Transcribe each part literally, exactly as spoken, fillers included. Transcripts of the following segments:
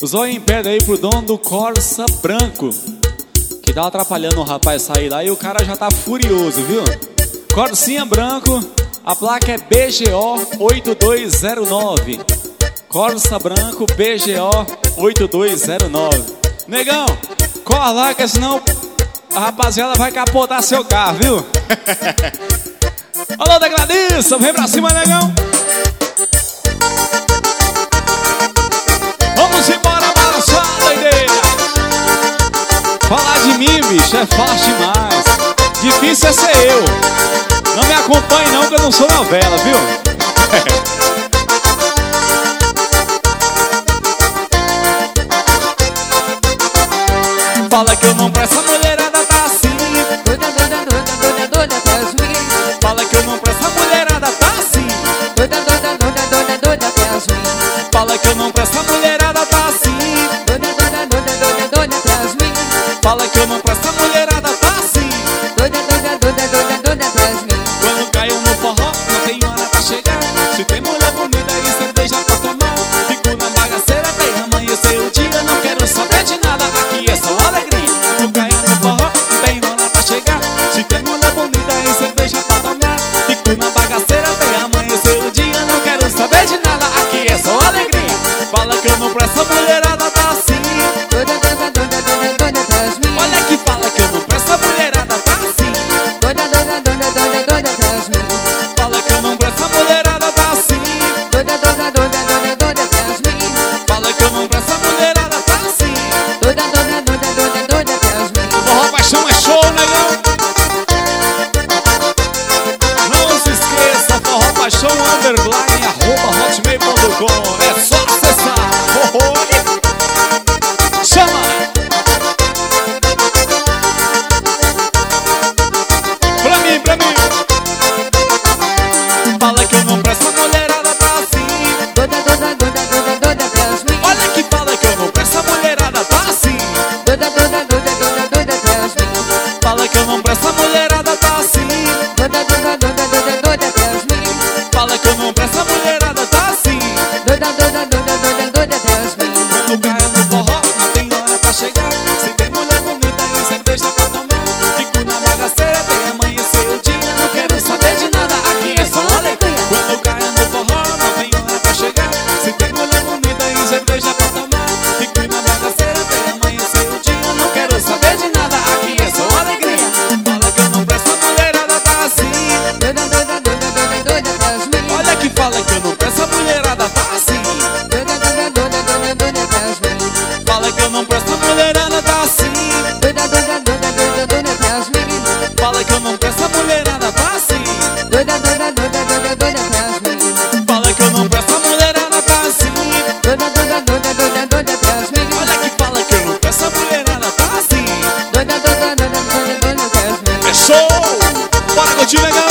Zóio em pedra aí pro dono do Corsa branco, que tá atrapalhando o rapaz sair lá e o cara já tá furioso, viu? Corsinha branco, a placa é B G O oito dois zero nove. Corsa branco B G O oito dois zero nove. Negão, corre lá que senão a rapaziada vai capotar seu carro, viu? Alô, da Gladys, vem pra cima, negão. Vamos embora, balançar, doideira. Falar de mim, bicho, é fácil demais. Difícil é ser eu. Não me acompanhe não, que eu não sou novela, viu? Fala que eu não presto, a mulherada tá assim. Doida, doida, doida, doida, doida pras mim. Fala que eu não presto, a mulherada tá assim. Doida, doida, doida, doida, doida pras mim. Fala que eu não presto, a mulherada tá assim. Doida, doida, doida, doida, doida pras mim. Fala que eu não presto, a mulherada tá assim. Doida, doida, doida, doida, doida pras mim. Quando caio no forró, não tem hora pra chegar. Se tem mulher bonita e cerveja pra tomar, fico na bagaceira até amanhecer o dia. Não quero saber de nada, aqui é só alegria. Quando caio no forró, não tem hora pra chegar. Se tem mulher bonita e cerveja pra tomar, fico na bagaceira até amanhecer o dia. Não quero saber de nada, aqui é só alegria. Fala que eu não presto, a mulherada tá assim. Doida, doida, doida, doida, doida pras mim. Olha que fala que eu não presto, a mulherada tá assim. Doida, doida, doida, doida, doida pras mim. Fala que eu não presto, a mulherada tá assim. Doida, doida, doida, doida, doida pras mim. Fala que eu não presto, a mulherada tá assim. Doida, doida, doida, doida, doida pras mim. Forró Paixão é show, negão. Não se esqueça, Forró Paixão underline arroba hotmail ponto com. É só acessar. Oh, oh. Chama! Pra mim, pra mim. Fala que eu não presto, a mulherada tá assim. Doida, doida, doida, doida, doida pras mim. Olha que fala que eu não presto, a mulherada tá assim. Doida, doida, doida, doida, doida pras mim. Fala que eu não presto, a mulherada tá assim. Doida, doida, doida, doida, doida pras mim. Fala que eu não presto, a mulherada tá assim. Doida, doida, doida, doida, doida pras mim. Quando caio no forró, não tem hora pra chegar. Se tem mulher bonita e cerveja pra tomar, fico na bagaceira até amanhecer o dia. Não quero saber de nada, aqui é só alegria. Quando caio no forró, não tem hora pra chegar. Se tem mulher bonita e cerveja pra tomar, fico na bagaceira até amanhecer o dia. Não quero saber de nada, aqui é só alegria. Fala que eu não presto, a mulherada tá assim. Doida, doida, doida, doida, doida pras mim. Olha que fala que eu não presto, a mulherada tá assim. Doida, doida, doida, doida, doida pras mim. Fala que eu não presto, a mulherada tá assim. Doida, doida, doida, doida, doida pras mim. Fala que eu não presto, a mulherada tá assim. Doida, doida, doida, doida, doida pras mim. Fala que eu não presto, a mulherada tá assim. Doida, doida, doida, doida, doida pras mim. Olha que fala que eu não presto, a mulherada tá assim. Doida, doida, doida, doida, doida pras mim. É show! Bora curtir, legal!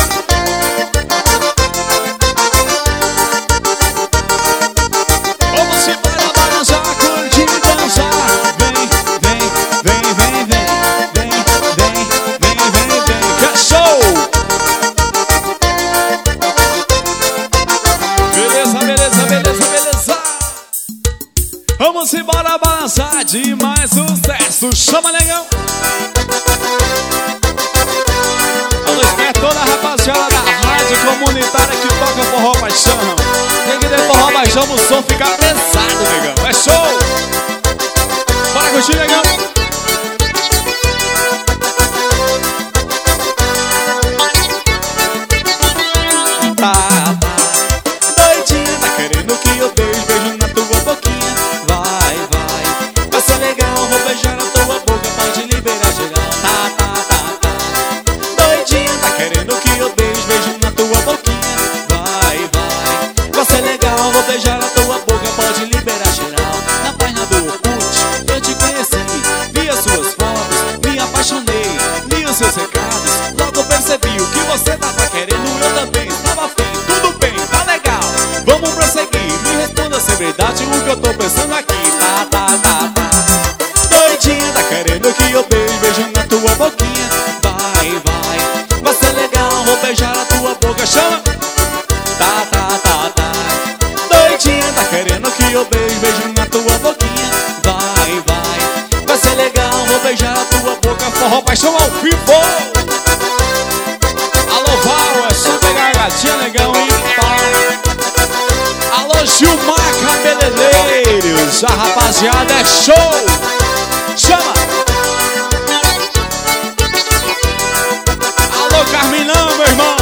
Vamos embora, balançar, curtir, dançar. Vem, vem, vem, vem, vem. Vem, vem, vem, vem, vem. Que é show! Beleza, beleza, beleza, beleza. Vamos embora, balançar de mais sucesso. Chama, negão! Alô, é toda a rapaziada da rádio comunitária que toca Forró Paixão. Tem que ter Forró Paixão no som ficar pesado, negão. É show! Bora curtir, negão! Tá, tá, doidinha, tá querendo que eu beijo, beijo na tua boquinha. Vai, vai, vai ser legal, vou beijar na tua boca, pode liberar geral. Tá, tá, tá, tá, doidinha, tá querendo que eu beijo, beijo na tua boquinha. Vai, vai, vai ser legal, vou beijar na tua boca, pode liberar geral. Na página do Orkut, eu te conheci, vi as suas fotos, me apaixonei, li os seus recados, logo percebi o que você tava querendo, eu também estava afim. Tudo bem, tá legal, vamos prosseguir, me responda se é verdade o que eu tô pensando aqui. Tá, tá, tá, tá, doidinha, tá querendo que eu beijo, beijo na tua boquinha. Vai, vai, vai ser legal, vou beijar a tua boca, chama. Tá, tá, tá, tá, doidinha, tá querendo que eu beijo, beijo na tua boquinha. forró paixão ao vivo. Alô, Val, é só pegar a gatinha legal, hein? Alô, Gilmar Cabeleireiros, a rapaziada é show. Chama. Alô, Carminão, meu irmão.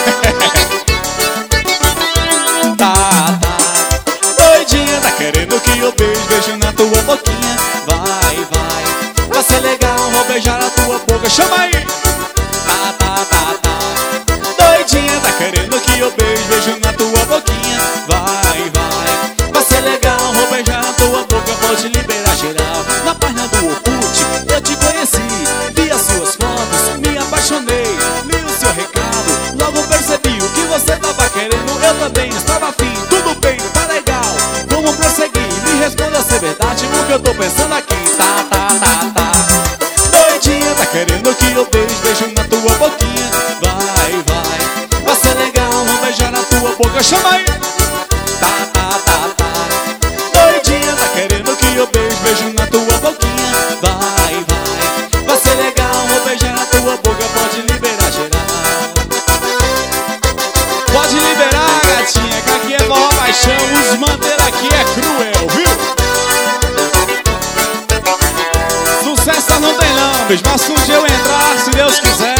Tá, tá doidinha, tá querendo que eu beijo, beijo na tua boquinha. Vai, vai, vai ser legal, vou beijar a tua boca. Chama aí. Tá, tá, tá, tá doidinha, tá querendo que eu beijo, beijo na tua boquinha. Vai, vai, vai ser legal, vou beijar a tua boca. Pode liberar geral. Na página do Orkut eu te conheci, vi as suas fotos, me apaixonei, li o seu recado, logo percebi o que você tava querendo. Eu também estava afim, tudo bem, tá legal, vamos prosseguir. Me responda se é verdade o que eu tô pensando aqui. Tá, tá, tá, tá doidinha, tá querendo que eu beijo, beijo na tua boquinha. Vai, vai, vai ser legal, vou beijar na tua boca. Chama aí. Tá, tá, tá, tá doidinha, tá querendo que eu beijo, beijo na tua boquinha. Vai, vai, vai ser legal, vou beijar na tua boca. Pode liberar geral. Pode liberar, gatinha, que aqui é forró paixão. Os manter aqui é cruel, viu? Sucesso não tem não, bicho, mas um dia eu entrar, se Deus quiser.